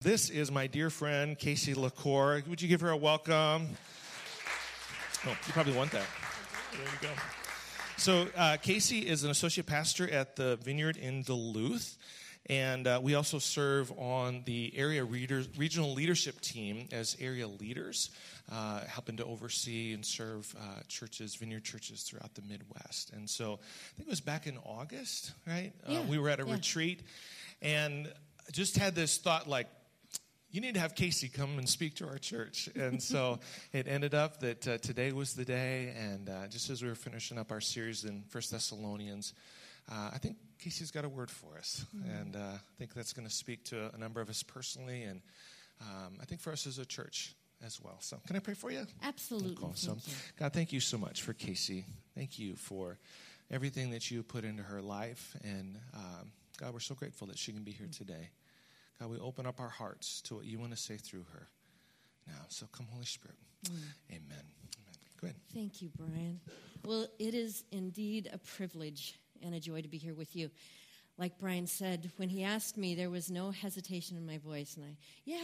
This is my dear friend, Casey LaCour. Would you give her a welcome? Oh, you probably want that. There you go. So Casey is an associate pastor at the Vineyard in Duluth, and we also serve on the area regional leadership team as area leaders, helping to oversee and serve churches, Vineyard churches throughout the Midwest. And so I think it was back in August, right? Yeah, we were at a retreat, and I just had this thought like, you need to have Casey come and speak to our church. And so it ended up that today was the day, and just as we were finishing up our series in 1 Thessalonians, I think Casey's got a word for us. And I think that's going to speak to a number of us personally, and I think for us as a church as well. So can I pray for you? Absolutely. Cool. So, God, thank you so much for Casey. Thank you for everything that you put into her life. And God, we're so grateful that she can be here today. God, we open up our hearts to what you want to say through her now. So come, Holy Spirit. Amen. Amen. Go ahead. Thank you, Brian. Well, it is indeed a privilege and a joy to be here with you. Like Brian said, when he asked me, there was no hesitation in my voice. And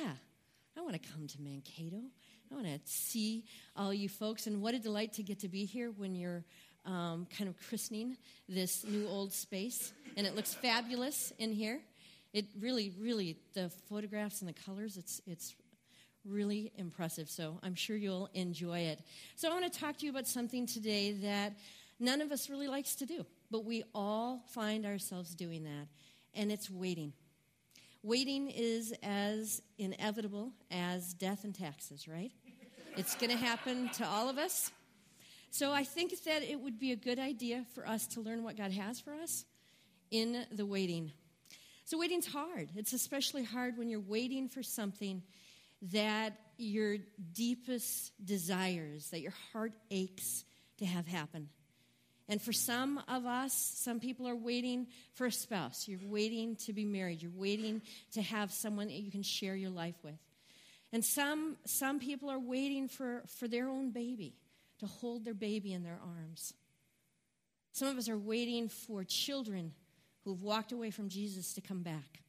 I want to come to Mankato. I want to see all you folks. And what a delight to get to be here when you're kind of christening this new old space. And it looks fabulous in here. It really, the photographs and the colors, it's really impressive. So I'm sure you'll enjoy it. So I want to talk to you about something today that none of us really likes to do, but we all find ourselves doing that, and it's waiting. Waiting is as inevitable as death and taxes, right? It's going to happen to all of us. So I think that it would be a good idea for us to learn what God has for us in the waiting. So waiting's hard. It's especially hard when you're waiting for something that your deepest desires, that your heart aches to have happen. And for some of us, some people are waiting for a spouse. You're waiting to be married. You're waiting to have someone that you can share your life with. And some people are waiting for their own baby, to hold their baby in their arms. Some of us are waiting for children who've walked away from Jesus to come back.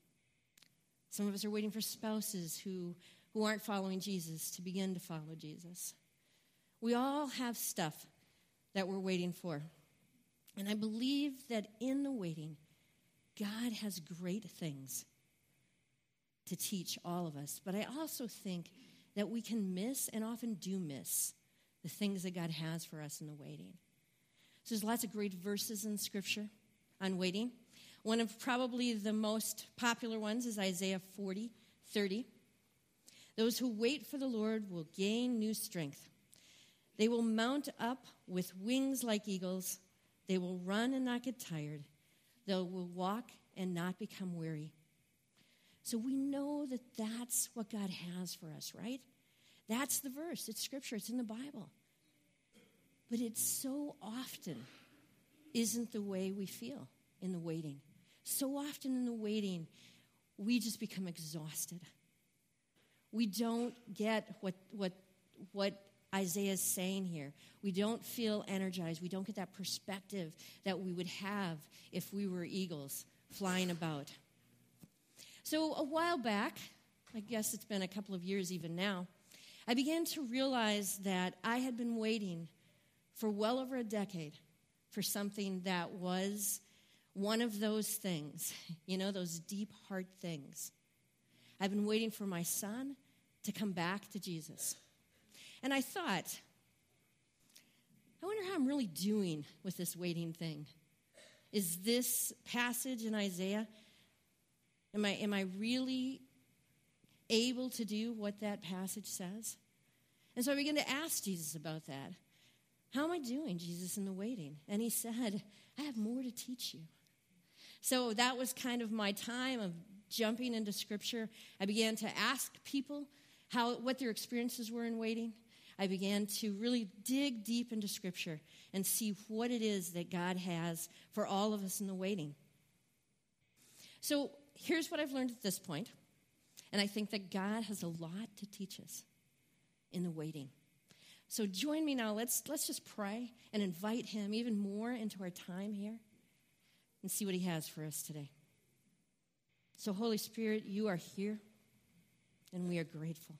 Some of us are waiting for spouses who aren't following Jesus to begin to follow Jesus. We all have stuff that we're waiting for. And I believe that in the waiting, God has great things to teach all of us. But I also think that we can miss, and often do miss, the things that God has for us in the waiting. So there's lots of great verses in Scripture on waiting. One of probably the most popular ones is Isaiah 40:30. Those who wait for the Lord will gain new strength. They will mount up with wings like eagles. They will run and not get tired. They will walk and not become weary. So we know that that's what God has for us, right? That's the verse. It's Scripture. It's in the Bible. But it so often isn't the way we feel in the waiting. So often in the waiting, we just become exhausted. We don't get what Isaiah is saying here. We don't feel energized. We don't get that perspective that we would have if we were eagles flying about. So a while back, I guess it's been a couple of years even now, I began to realize that I had been waiting for well over a decade for something that was one of those things, those deep heart things. I've been waiting for my son to come back to Jesus. And I thought, I wonder how I'm really doing with this waiting thing. Is this passage in Isaiah, am I really able to do what that passage says? And so I began to ask Jesus about that. How am I doing, Jesus, in the waiting? And he said, I have more to teach you. So that was kind of my time of jumping into Scripture. I began to ask people what their experiences were in waiting. I began to really dig deep into Scripture and see what it is that God has for all of us in the waiting. So here's what I've learned at this point, and I think that God has a lot to teach us in the waiting. So join me now. Let's just pray and invite him even more into our time here and see what he has for us today. So Holy Spirit, you are here. and we are grateful.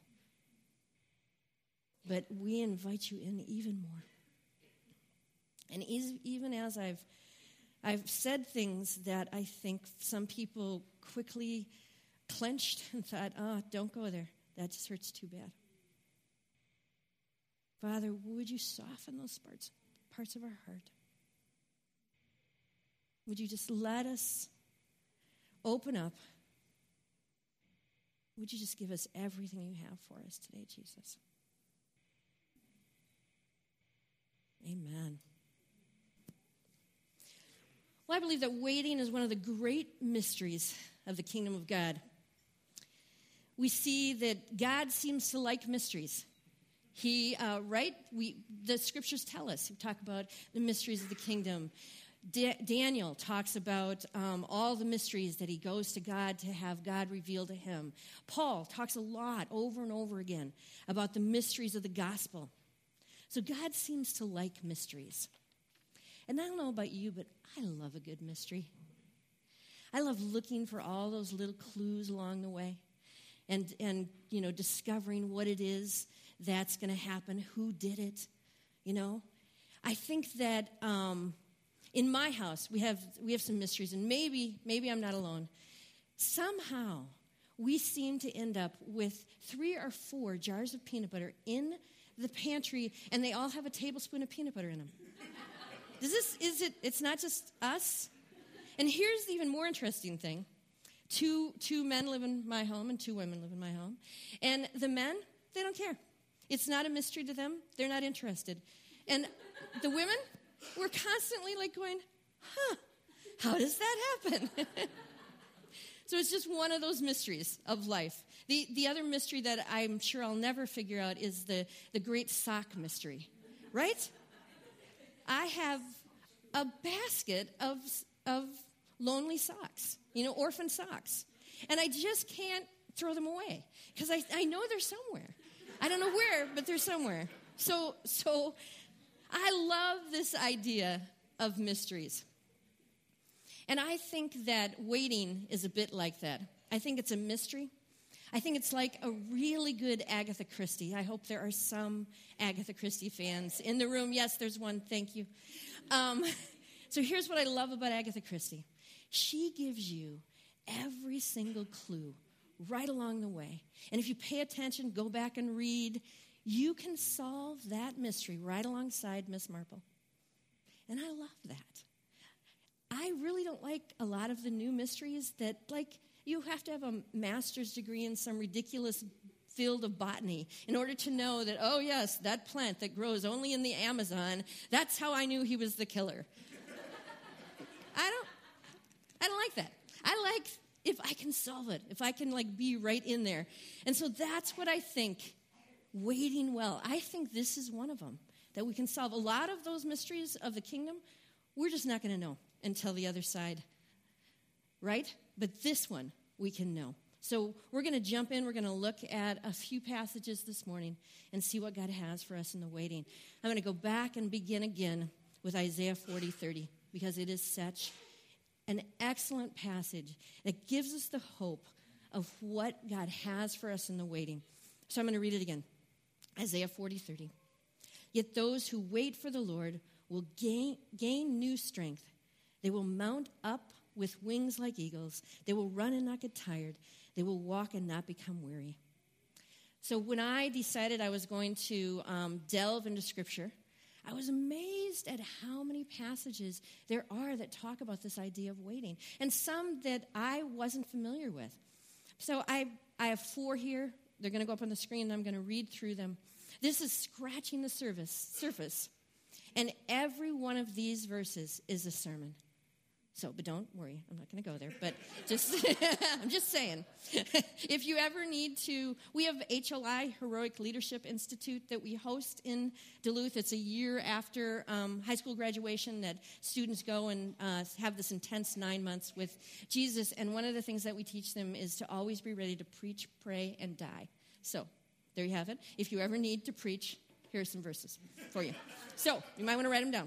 But we invite you in even more. And even as I've said things that I think some people quickly clenched and thought, don't go there. That just hurts too bad. Father, would you soften those parts of our heart? Would you just let us open up? Would you just give us everything you have for us today, Jesus? Amen. Well, I believe that waiting is one of the great mysteries of the kingdom of God. We see that God seems to like mysteries. The scriptures tell us. We talk about the mysteries of the kingdom. Daniel talks about all the mysteries that he goes to God to have God reveal to him. Paul talks a lot over and over again about the mysteries of the gospel. So God seems to like mysteries. And I don't know about you, but I love a good mystery. I love looking for all those little clues along the way and discovering what it is that's going to happen, who did it, I think that in my house we have some mysteries, and maybe I'm not alone. Somehow we seem to end up with 3 or 4 jars of peanut butter in the pantry, and they all have a tablespoon of peanut butter in them. It's not just us? And here's the even more interesting thing. Two men live in my home and 2 women live in my home. And the men, they don't care. It's not a mystery to them. They're not interested. And the women, we're constantly going, how does that happen? So it's just one of those mysteries of life. The other mystery that I'm sure I'll never figure out is the great sock mystery, right? I have a basket of lonely socks, orphan socks. And I just can't throw them away because I know they're somewhere. I don't know where, but they're somewhere. So I love this idea of mysteries. And I think that waiting is a bit like that. I think it's a mystery. I think it's like a really good Agatha Christie. I hope there are some Agatha Christie fans in the room. Yes, there's one. Thank you. So here's what I love about Agatha Christie. She gives you every single clue right along the way. And if you pay attention, go back and read, you can solve that mystery right alongside Miss Marple. And I love that. I really don't like a lot of the new mysteries that, you have to have a master's degree in some ridiculous field of botany in order to know that, oh, yes, that plant that grows only in the Amazon, that's how I knew he was the killer. I don't like that. I like if I can solve it, if I can, be right in there. And so that's what I think, waiting well. I think this is one of them that we can solve. A lot of those mysteries of the kingdom, we're just not going to know until the other side, right? But this one, we can know. So we're going to jump in. We're going to look at a few passages this morning and see what God has for us in the waiting. I'm going to go back and begin again with Isaiah 40:30 because it is such an excellent passage that gives us the hope of what God has for us in the waiting. So I'm going to read it again. Isaiah 40:30. Yet those who wait for the Lord will gain new strength. They will mount up with wings like eagles. They will run and not get tired. They will walk and not become weary. So when I decided I was going to delve into Scripture, I was amazed at how many passages there are that talk about this idea of waiting, and some that I wasn't familiar with. So I have 4 here. They're going to go up on the screen, and I'm going to read through them. This is scratching the surface, and every one of these verses is a sermon. So, but don't worry, I'm not going to go there, but I'm just saying. If you ever need to, we have HLI, Heroic Leadership Institute, that we host in Duluth. It's a year after high school graduation that students go and have this intense 9 months with Jesus. And one of the things that we teach them is to always be ready to preach, pray, and die. So, there you have it. If you ever need to preach, here are some verses for you. So, you might want to write them down.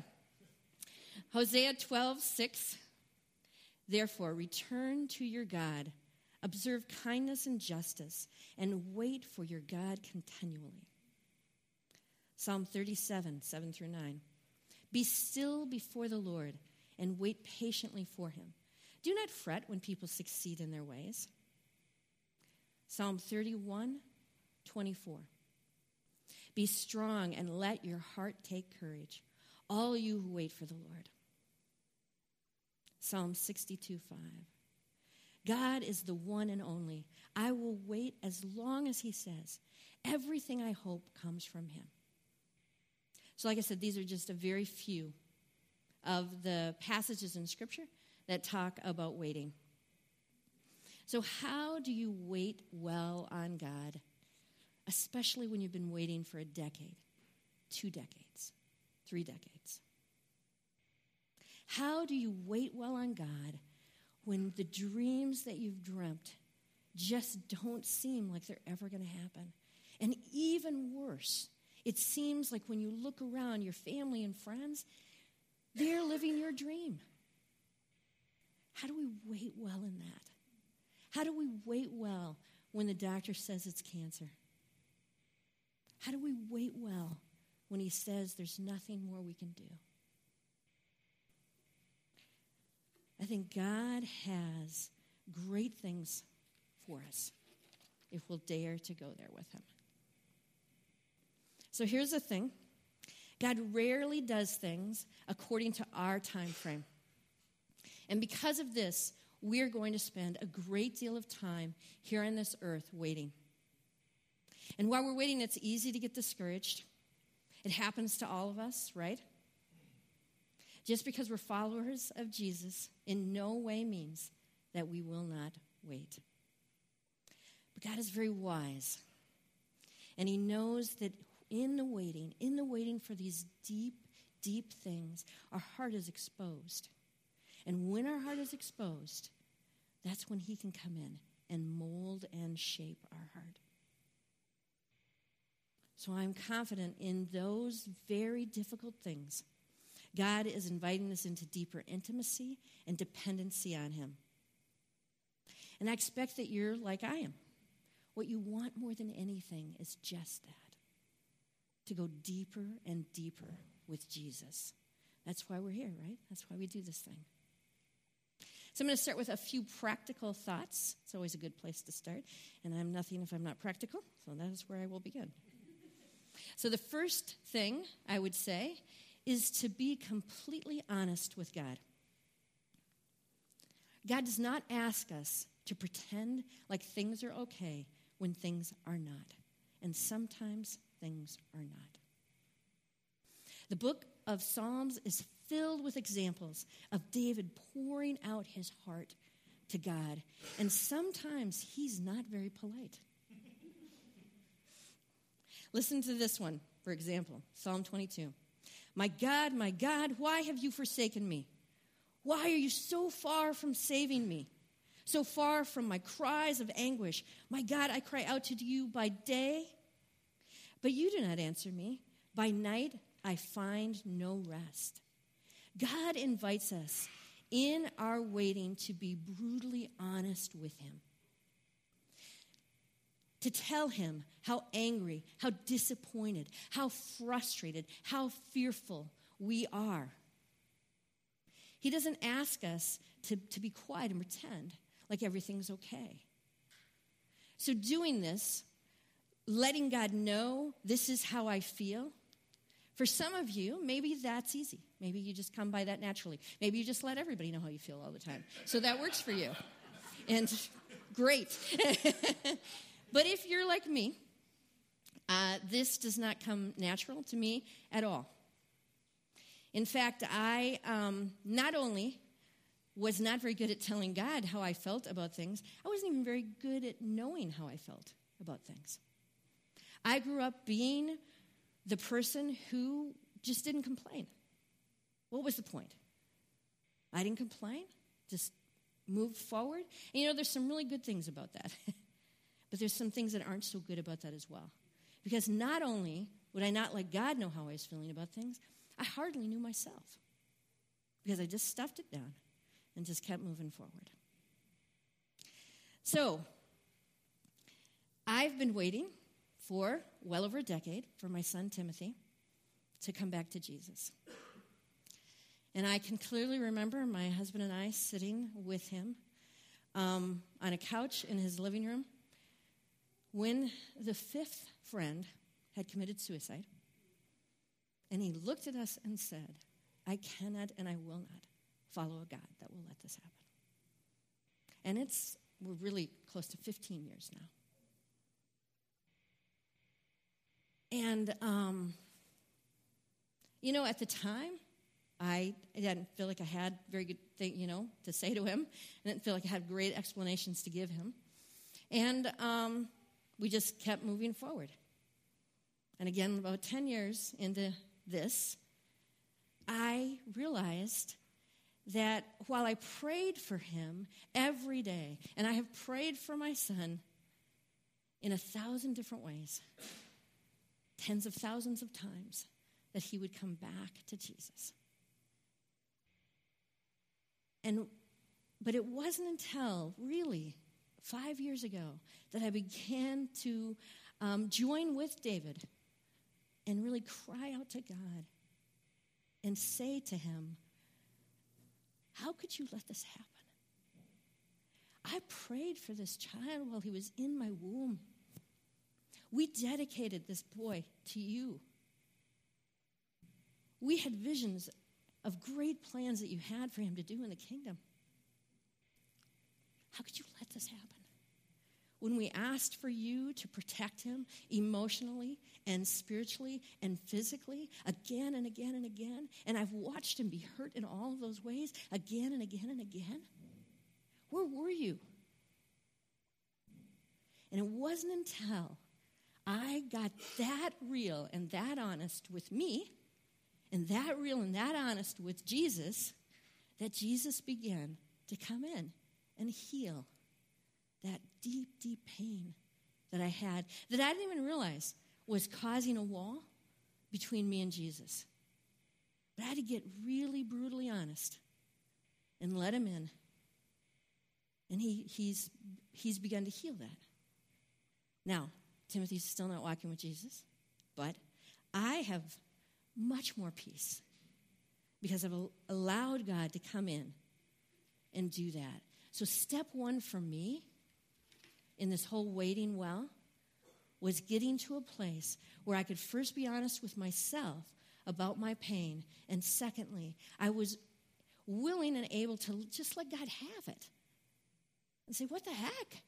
Hosea 12:6. Therefore, return to your God, Observe kindness and justice, and wait for your God continually. Psalm 37, 7 through 9. Be still before the Lord and wait patiently for him. Do not fret when people succeed in their ways. Psalm 31, 24. Be strong and let your heart take courage, all you who wait for the Lord. Psalm 62, 5. God is the one and only. I will wait as long as he says. Everything I hope comes from him. So like I said, these are just a very few of the passages in Scripture that talk about waiting. So how do you wait well on God, especially when you've been waiting for a decade, 2 decades, 3 decades? How do you wait well on God when the dreams that you've dreamt just don't seem like they're ever going to happen? And even worse, it seems like when you look around, your family and friends, they're living your dream. How do we wait well in that? How do we wait well when the doctor says it's cancer? How do we wait well when he says there's nothing more we can do? I think God has great things for us if we'll dare to go there with him. So here's the thing. God rarely does things according to our time frame. And because of this, we're going to spend a great deal of time here on this earth waiting. And while we're waiting, it's easy to get discouraged. It happens to all of us, right? Just because we're followers of Jesus in no way means that we will not wait. But God is very wise. And he knows that in the waiting for these deep, deep things, our heart is exposed. And when our heart is exposed, that's when he can come in and mold and shape our heart. So I'm confident in those very difficult things, God is inviting us into deeper intimacy and dependency on him. And I expect that you're like I am. What you want more than anything is just that. To go deeper and deeper with Jesus. That's why we're here, right? That's why we do this thing. So I'm going to start with a few practical thoughts. It's always a good place to start. And I'm nothing if I'm not practical, so that is where I will begin. So the first thing I would say is to be completely honest with God. God does not ask us to pretend like things are okay when things are not. And sometimes things are not. The book of Psalms is filled with examples of David pouring out his heart to God. And sometimes he's not very polite. Listen to this one, for example, Psalm 22. My God, why have you forsaken me? Why are you so far from saving me? So far from my cries of anguish. My God, I cry out to you by day, but you do not answer me. By night, I find no rest. God invites us in our waiting to be brutally honest with him. To tell him how angry, how disappointed, how frustrated, how fearful we are. He doesn't ask us to be quiet and pretend like everything's okay. So doing this, letting God know this is how I feel, for some of you, maybe that's easy. Maybe you just come by that naturally. Maybe you just let everybody know how you feel all the time. So that works for you. And great. But if you're like me, this does not come natural to me at all. In fact, I not only was not very good at telling God how I felt about things, I wasn't even very good at knowing how I felt about things. I grew up being the person who just didn't complain. What was the point? I didn't complain, just moved forward. And there's some really good things about that. But there's some things that aren't so good about that as well. Because not only would I not let God know how I was feeling about things, I hardly knew myself. Because I just stuffed it down and just kept moving forward. So, I've been waiting for well over a decade for my son Timothy to come back to Jesus. And I can clearly remember my husband and I sitting with him on a couch in his living room when the fifth friend had committed suicide. And he looked at us and said, I cannot and I will not follow a God that will let this happen. And we're really close to 15 years now. And, at the time, I didn't feel like I had very good thing, to say to him. I didn't feel like I had great explanations to give him. And we just kept moving forward. And again, about 10 years into this, I realized that while I prayed for him every day, and I have prayed for my son in 1,000 different ways, tens of thousands of times, that he would come back to Jesus. But it wasn't until really 5 years ago that I began to join with David and really cry out to God and say to him, how could you let this happen? I prayed for this child while he was in my womb. We dedicated this boy to you. We had visions of great plans that you had for him to do in the kingdom. How could you let this happen? When we asked for you to protect him emotionally and spiritually and physically again and again and again, and I've watched him be hurt in all of those ways again and again and again, where were you? And it wasn't until I got that real and that honest with me, and that real and that honest with Jesus, that Jesus began to come in and heal that deep, deep pain that I had, that I didn't even realize was causing a wall between me and Jesus. But I had to get really brutally honest and let him in. And he's begun to heal that. Now, Timothy's still not walking with Jesus, but I have much more peace because I've allowed God to come in and do that. So step one for me in this whole waiting well was getting to a place where I could first be honest with myself about my pain, and secondly, I was willing and able to just let God have it and say, what the heck?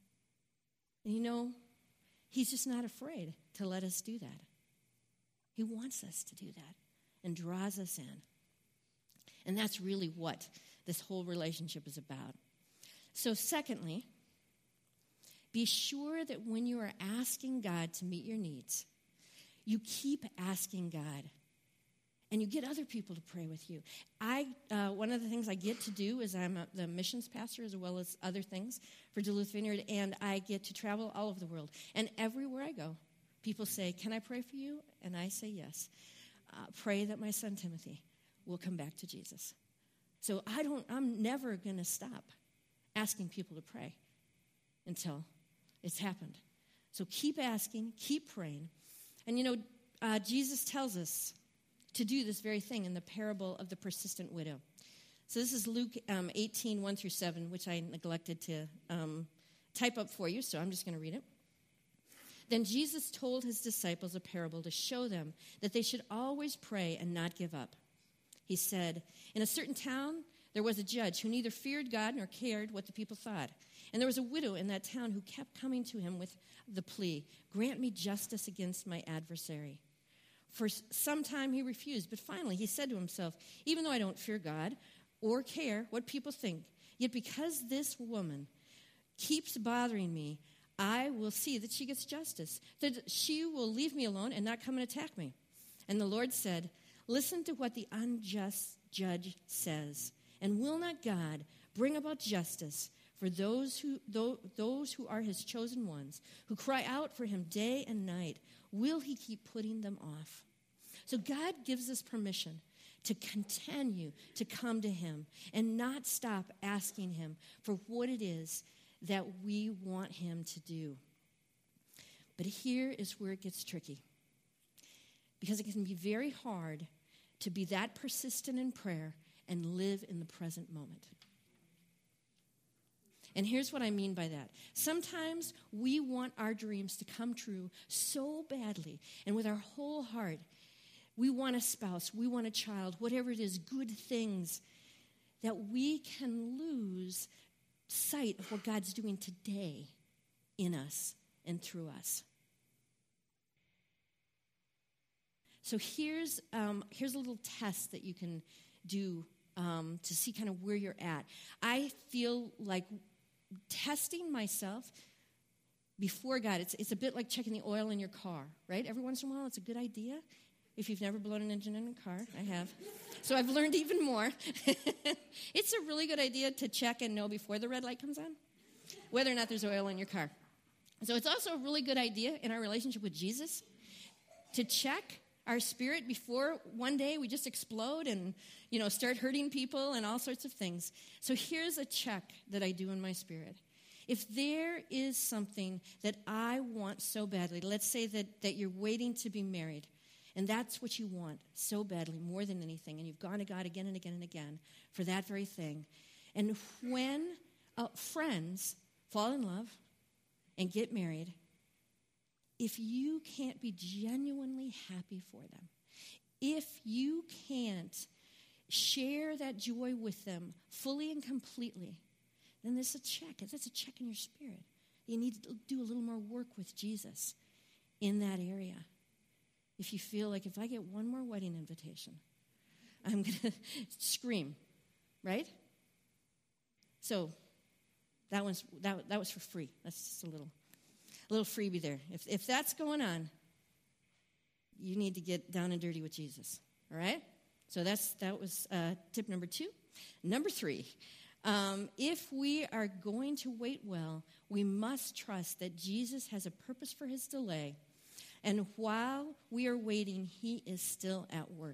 And he's just not afraid to let us do that. He wants us to do that and draws us in. And that's really what this whole relationship is about. So secondly, be sure that when you are asking God to meet your needs, you keep asking God. And you get other people to pray with you. One of the things I get to do is I'm the missions pastor as well as other things for Duluth Vineyard, and I get to travel all over the world. And everywhere I go, people say, can I pray for you? And I say yes. Pray that my son Timothy will come back to Jesus. So I'm never going to stop asking people to pray until it's happened. So keep asking, keep praying. And Jesus tells us to do this very thing in the parable of the persistent widow. So this is Luke 18, 1 through 7, which I neglected to type up for you, so I'm just going to read it. Then Jesus told his disciples a parable to show them that they should always pray and not give up. He said, in a certain town, there was a judge who neither feared God nor cared what the people thought. And there was a widow in that town who kept coming to him with the plea, grant me justice against my adversary. For some time he refused, but finally he said to himself, even though I don't fear God or care what people think, yet because this woman keeps bothering me, I will see that she gets justice, that she will leave me alone and not come and attack me. And the Lord said, listen to what the unjust judge says, and will not God bring about justice for those who are his chosen ones, who cry out for him day and night? Will he keep putting them off? So God gives us permission to continue to come to him and not stop asking him for what it is that we want him to do. But here is where it gets tricky, because it can be very hard to be that persistent in prayer and live in the present moment. And here's what I mean by that. Sometimes we want our dreams to come true so badly, and with our whole heart. We want a spouse, we want a child, whatever it is, good things, that we can lose sight of what God's doing today in us and through us. So here's a little test that you can do to see kind of where you're at. I feel like testing myself before God, it's a bit like checking the oil in your car, right? Every once in a while, it's a good idea. If you've never blown an engine in a car, I have. So I've learned even more. It's a really good idea to check and know before the red light comes on whether or not there's oil in your car. So it's also a really good idea in our relationship with Jesus to check our spirit before one day we just explode and, start hurting people and all sorts of things. So here's a check that I do in my spirit. If there is something that I want so badly, let's say that you're waiting to be married, and that's what you want so badly, more than anything, and you've gone to God again and again and again for that very thing. And when friends fall in love and get married, if you can't be genuinely happy for them, if you can't share that joy with them fully and completely, then there's a check. That's a check in your spirit. You need to do a little more work with Jesus in that area. If you feel like, if I get one more wedding invitation, I'm going to scream, right? So that was for free. That's just a little freebie there. If that's going on, you need to get down and dirty with Jesus, all right? So that was tip number 2. Number 3, if we are going to wait well, we must trust that Jesus has a purpose for his delay. And while we are waiting, he is still at work.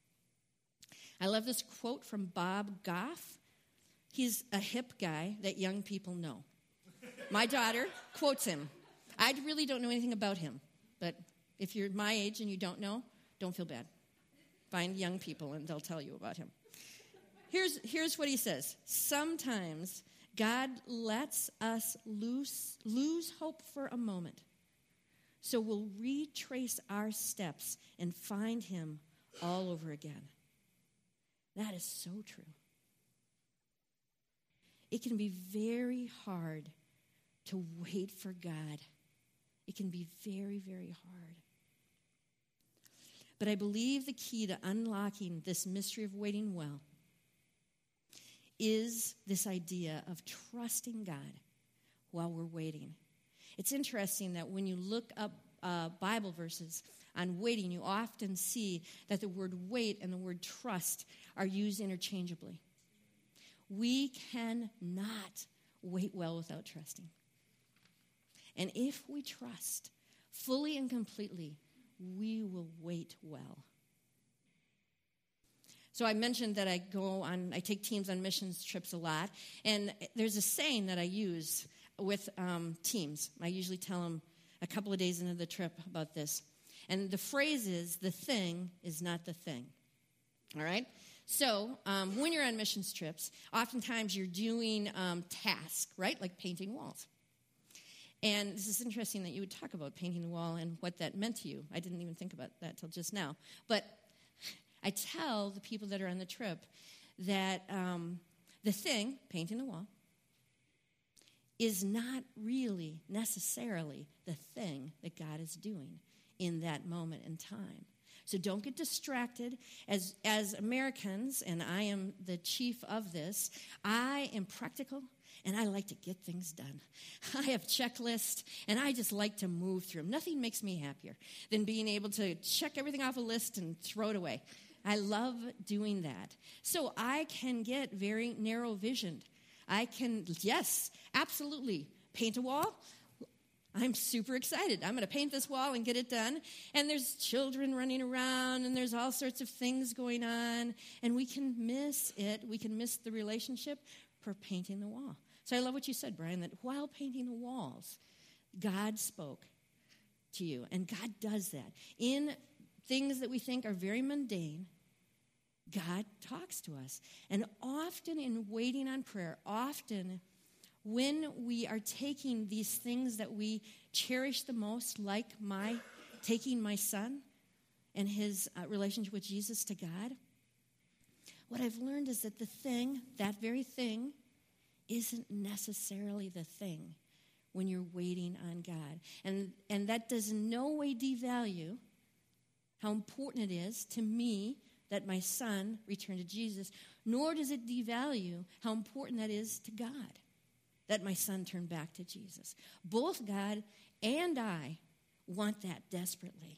I love this quote from Bob Goff. He's a hip guy that young people know. My daughter quotes him. I really don't know anything about him, but if you're my age and you don't know, don't feel bad. Find young people and they'll tell you about him. Here's what he says. Sometimes God lets us lose hope for a moment, so we'll retrace our steps and find him all over again. That is so true. It can be very hard to wait for God. It can be very, very hard. But I believe the key to unlocking this mystery of waiting well is this idea of trusting God while we're waiting. It's interesting that when you look up Bible verses on waiting, you often see that the word wait and the word trust are used interchangeably. We cannot wait well without trusting. And if we trust fully and completely, we will wait well. So I mentioned that I take teams on missions trips a lot, and there's a saying that I use with teams. I usually tell them a couple of days into the trip about this. And the phrase is, the thing is not the thing. All right? So when you're on missions trips, oftentimes you're doing tasks, right? Like painting walls. And this is interesting that you would talk about painting the wall and what that meant to you. I didn't even think about that till just now. But I tell the people that are on the trip that the thing, painting the wall, is not really necessarily the thing that God is doing in that moment in time. So don't get distracted. As Americans, and I am the chief of this, I am practical, and I like to get things done. I have checklists, and I just like to move through them. Nothing makes me happier than being able to check everything off a list and throw it away. I love doing that. So I can get very narrow-visioned. I can, yes, absolutely, paint a wall. I'm super excited. I'm going to paint this wall and get it done. And there's children running around, and there's all sorts of things going on. And we can miss it. We can miss the relationship for painting the wall, So I love what you said, Brian, that while painting the walls, God spoke to you. And God does that. In things that we think are very mundane, God talks to us. And often in waiting on prayer, often when we are taking these things that we cherish the most, like taking my son and his relationship with Jesus to God, what I've learned is that that very thing, isn't necessarily the thing when you're waiting on God. And that does in no way devalue how important it is to me that my son return to Jesus, nor does it devalue how important that is to God that my son turn back to Jesus. Both God and I want that desperately.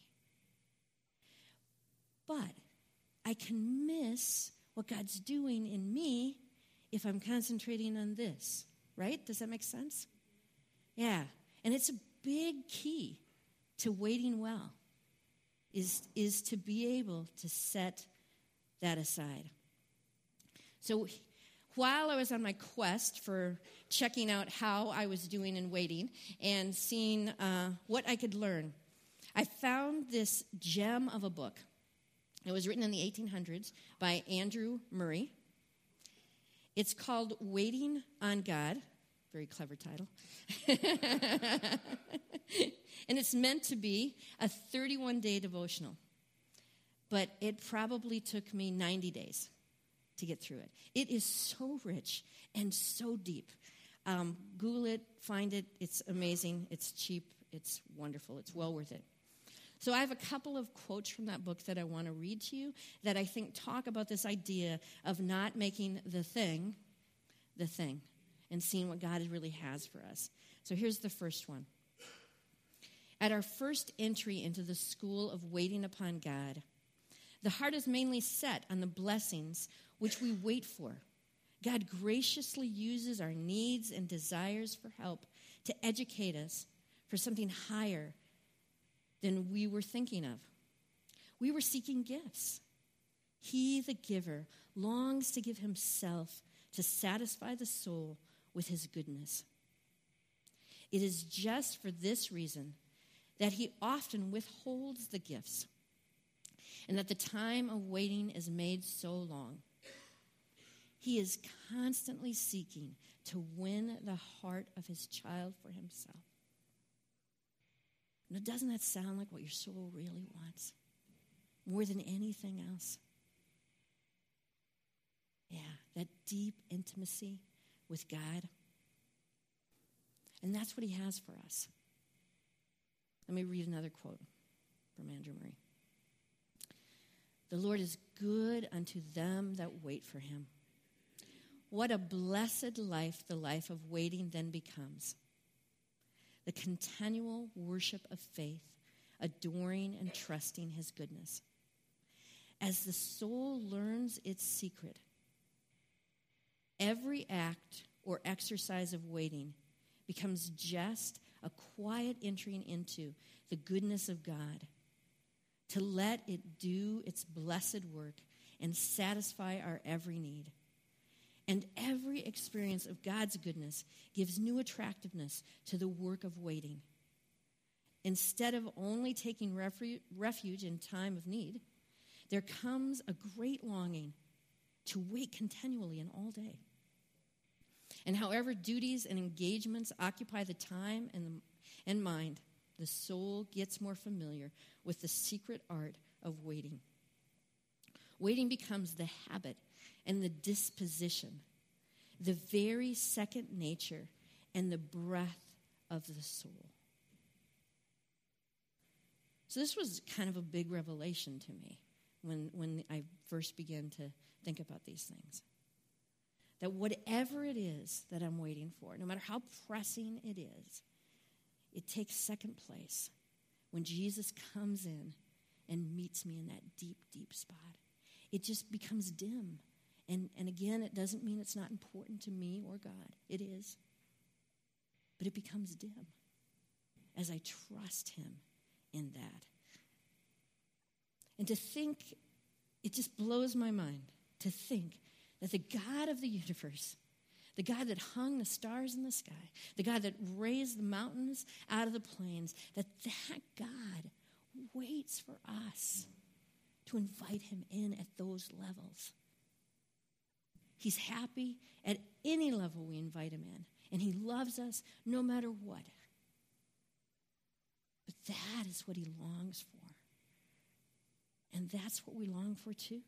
But I can miss what God's doing in me if I'm concentrating on this, right? Does that make sense? Yeah. And it's a big key to waiting well, is to be able to set that aside. So while I was on my quest for checking out how I was doing in waiting and seeing what I could learn, I found this gem of a book. It was written in the 1800s by Andrew Murray. It's called Waiting on God. Very clever title. And it's meant to be a 31-day devotional. But it probably took me 90 days to get through it. It is so rich and so deep. Google it, find it. It's amazing. It's cheap. It's wonderful. It's well worth it. So I have a couple of quotes from that book that I want to read to you that I think talk about this idea of not making the thing, and seeing what God really has for us. So here's the first one. At our first entry into the school of waiting upon God, the heart is mainly set on the blessings which we wait for. God graciously uses our needs and desires for help to educate us for something higher than we were thinking of. We were seeking gifts. He, the giver, longs to give himself to satisfy the soul with his goodness. It is just for this reason that he often withholds the gifts, and that the time of waiting is made so long. He is constantly seeking to win the heart of his child for himself. Now, doesn't that sound like what your soul really wants? More than anything else? Yeah, that deep intimacy with God. And that's what he has for us. Let me read another quote from Andrew Murray. The Lord is good unto them that wait for him. What a blessed life the life of waiting then becomes. The continual worship of faith, adoring and trusting his goodness. As the soul learns its secret, every act or exercise of waiting becomes just a quiet entering into the goodness of God, to let it do its blessed work and satisfy our every need. And every experience of God's goodness gives new attractiveness to the work of waiting. Instead of only taking refuge in time of need, there comes a great longing to wait continually and all day. And however duties and engagements occupy the time and mind, the soul gets more familiar with the secret art of waiting. Waiting becomes the habit and the disposition, the very second nature and the breath of the soul. So this was kind of a big revelation to me when I first began to think about these things. That whatever it is that I'm waiting for, no matter how pressing it is, it takes second place when Jesus comes in and meets me in that deep, deep spot. It just becomes dim. And again, it doesn't mean it's not important to me or God. It is. But it becomes dim as I trust him in that. And to think, it just blows my mind to think that the God of the universe, the God that hung the stars in the sky, the God that raised the mountains out of the plains, that God waits for us to invite him in at those levels. He's happy at any level we invite him in, and he loves us no matter what. But that is what he longs for. And that's what we long for too.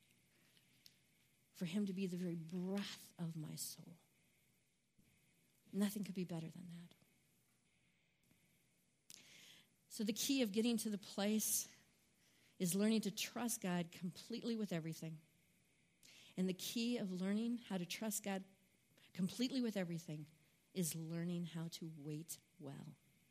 For him to be the very breath of my soul. Nothing could be better than that. So the key of getting to the place is learning to trust God completely with everything. And the key of learning how to trust God completely with everything is learning how to wait well.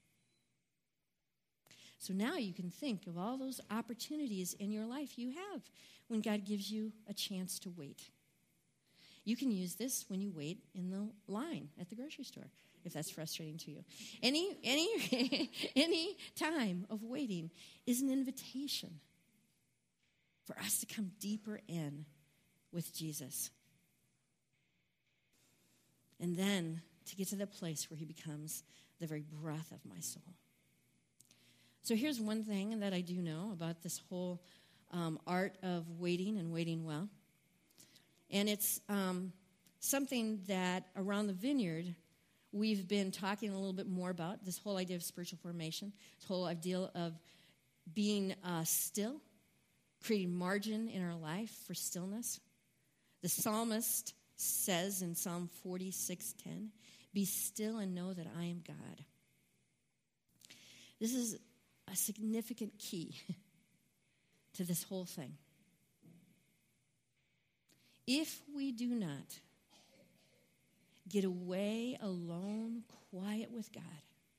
So now you can think of all those opportunities in your life you have when God gives you a chance to wait. You can use this when you wait in the line at the grocery store, if that's frustrating to you. Any time of waiting is an invitation for us to come deeper in with Jesus. And then to get to the place where he becomes the very breath of my soul. So here's one thing that I do know about this whole art of waiting and waiting well. And it's something that around the Vineyard we've been talking a little bit more about, this whole idea of spiritual formation, this whole idea of being still, creating margin in our life for stillness. The psalmist says in Psalm 46:10, "Be still and know that I am God." This is a significant key to this whole thing. If we do not get away alone, quiet with God,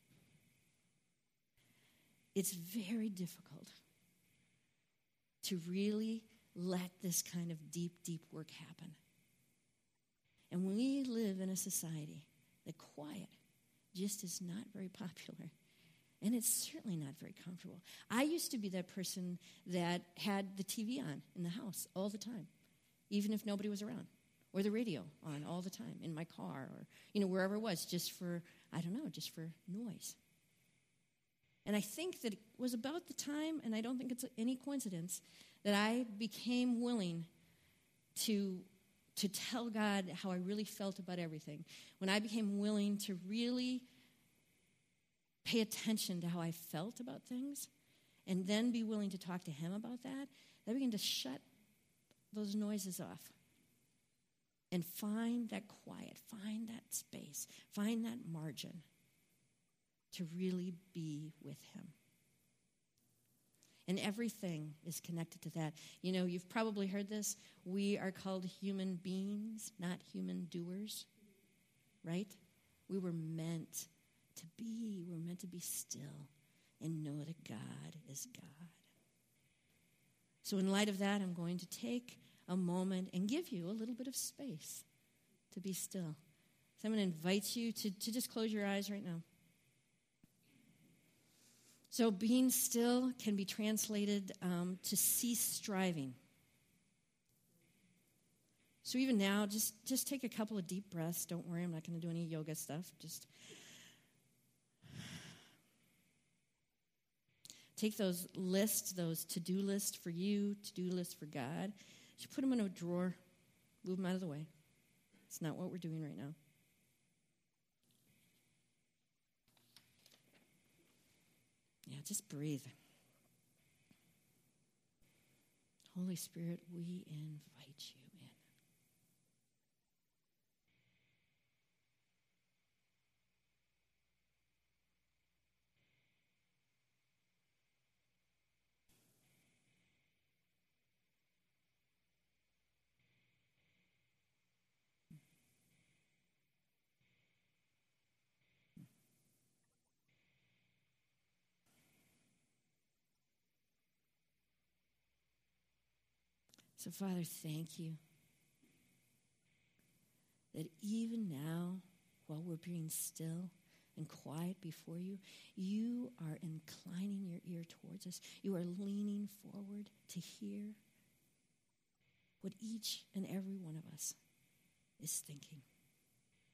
it's very difficult to really let this kind of deep, deep work happen. And we live in a society that quiet just is not very popular. And it's certainly not very comfortable. I used to be that person that had the TV on in the house all the time, even if nobody was around, or the radio on all the time in my car, or wherever it was, just for noise. And I think that it was about the time, and I don't think it's any coincidence, that I became willing to tell God how I really felt about everything. When I became willing to really pay attention to how I felt about things, and then be willing to talk to him about that, I began to shut those noises off and find that quiet, find that space, find that margin to really be with him. And everything is connected to that. You've probably heard this. We are called human beings, not human doers, right? We're meant to be still and know that God is God. So in light of that, I'm going to take a moment and give you a little bit of space to be still. So I'm going to invite you to just close your eyes right now. So being still can be translated to cease striving. So even now, just take a couple of deep breaths. Don't worry, I'm not going to do any yoga stuff. Just take those lists, those to-do lists for you, to-do lists for God. You put them in a drawer, move them out of the way. It's not what we're doing right now. Yeah, just breathe. Holy Spirit, we invite you in. So, Father, thank you that even now, while we're being still and quiet before you, you are inclining your ear towards us. You are leaning forward to hear what each and every one of us is thinking.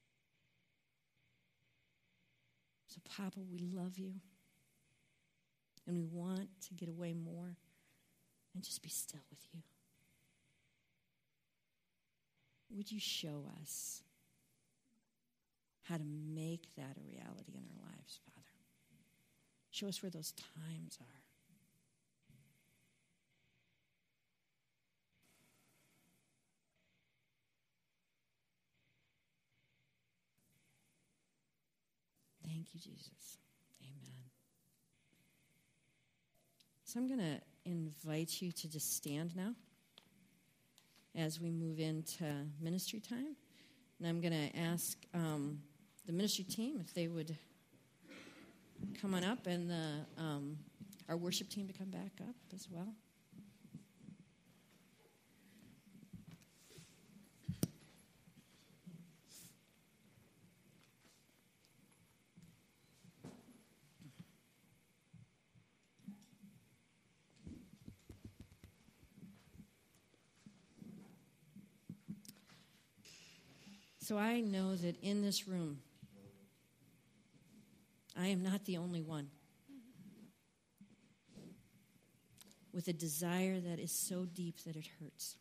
So, Papa, we love you. And we want to get away more and just be still with you. Would you show us how to make that a reality in our lives, Father? Show us where those times are. Thank you, Jesus. Amen. So I'm going to invite you to just stand now as we move into ministry time. And I'm going to ask the ministry team if they would come on up, and our worship team to come back up as well. So I know that in this room, I am not the only one with a desire that is so deep that it hurts.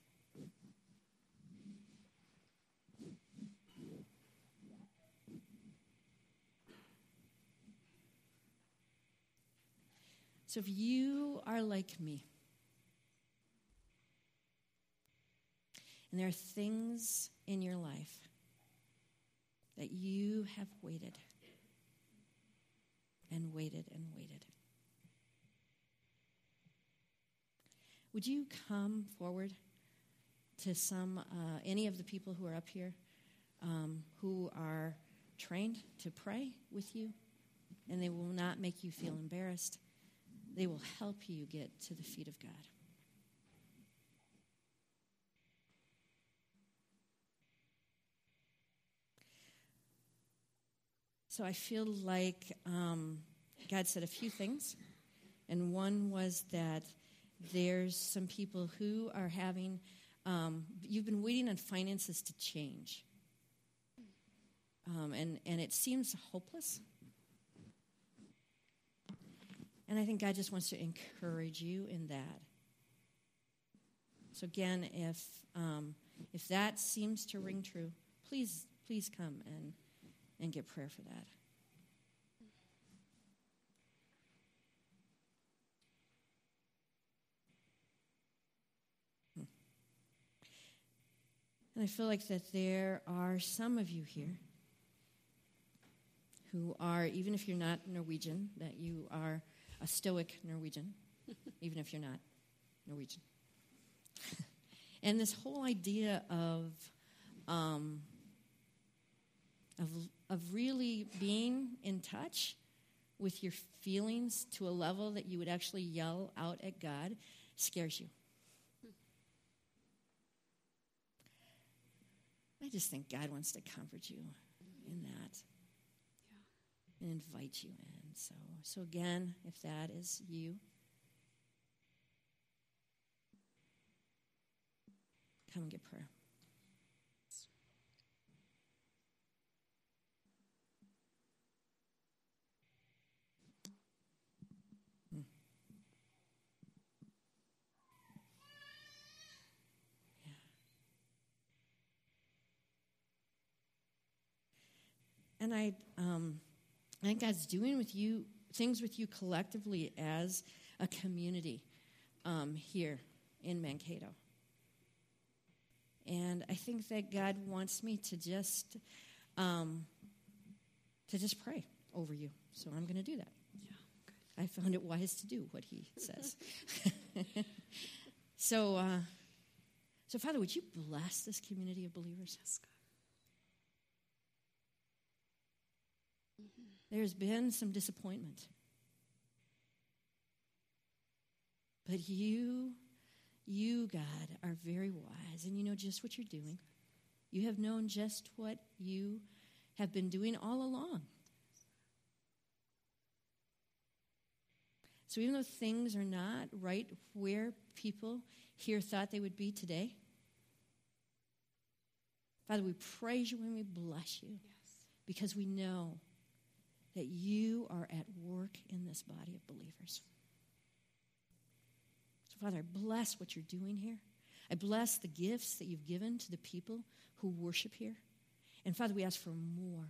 So if you are like me, and there are things in your life that you have waited and waited and waited, would you come forward to any of the people who are up here who are trained to pray with you, and they will not make you feel embarrassed. They will help you get to the feet of God. So I feel like God said a few things, and one was that there's some people who are having, you've been waiting on finances to change, and it seems hopeless. And I think God just wants to encourage you in that. So again, if that seems to ring true, please come and get prayer for that. And I feel like that there are some of you here who are, even if you're not Norwegian, that you are a stoic Norwegian, even if you're not Norwegian. And this whole idea of really being in touch with your feelings to a level that you would actually yell out at God scares you. I just think God wants to comfort you in that and invite you in. So again, if that is you, come and get prayer. And I think God's doing things with you collectively as a community here in Mankato. And I think that God wants me to just pray over you. So I'm going to do that. Yeah, good. I found it wise to do what He says. So Father, would you bless this community of believers? Yes, God. There's been some disappointment. But you, God, are very wise, and you know just what you're doing. You have known just what you have been doing all along. So even though things are not right where people here thought they would be today, Father, we praise you and we bless you, because we know that you are at work in this body of believers. So, Father, I bless what you're doing here. I bless the gifts that you've given to the people who worship here. And, Father, we ask for more.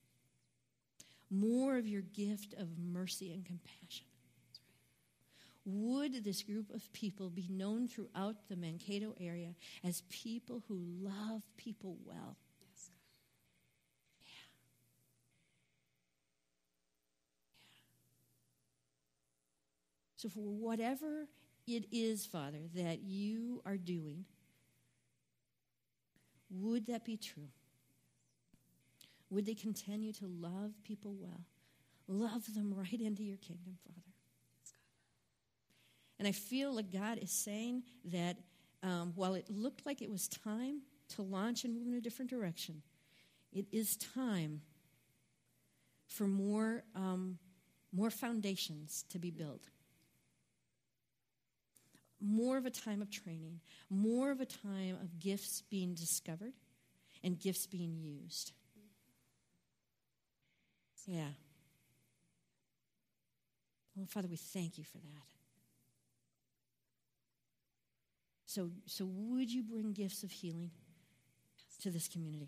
More of your gift of mercy and compassion. Would this group of people be known throughout the Mankato area as people who love people well? Yes. Yeah. So for whatever it is, Father, that you are doing, would that be true? Would they continue to love people well? Love them right into your kingdom, Father. And I feel like God is saying that while it looked like it was time to launch and move in a different direction, it is time for more foundations to be built. More of a time of training, more of a time of gifts being discovered and gifts being used. Yeah. Well, Father, we thank you for that. So would you bring gifts of healing to this community?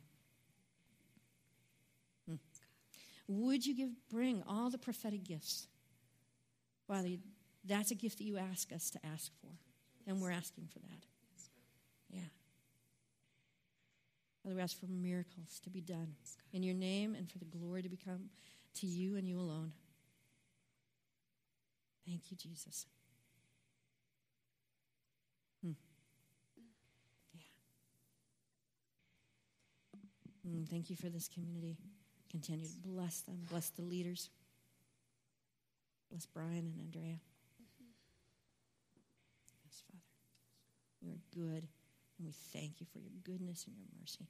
Would you bring all the prophetic gifts? Father, that's a gift that you ask us to ask for, and we're asking for that. Yeah. Father, we ask for miracles to be done in your name and for the glory to become to you and you alone. Thank you, Jesus. Thank you for this community. Continue to bless them. Bless the leaders. Bless Brian and Andrea. Yes, Father. You are good, and we thank you for your goodness and your mercy.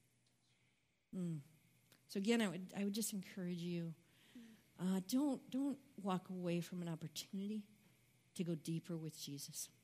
So again, I would just encourage you, don't walk away from an opportunity to go deeper with Jesus.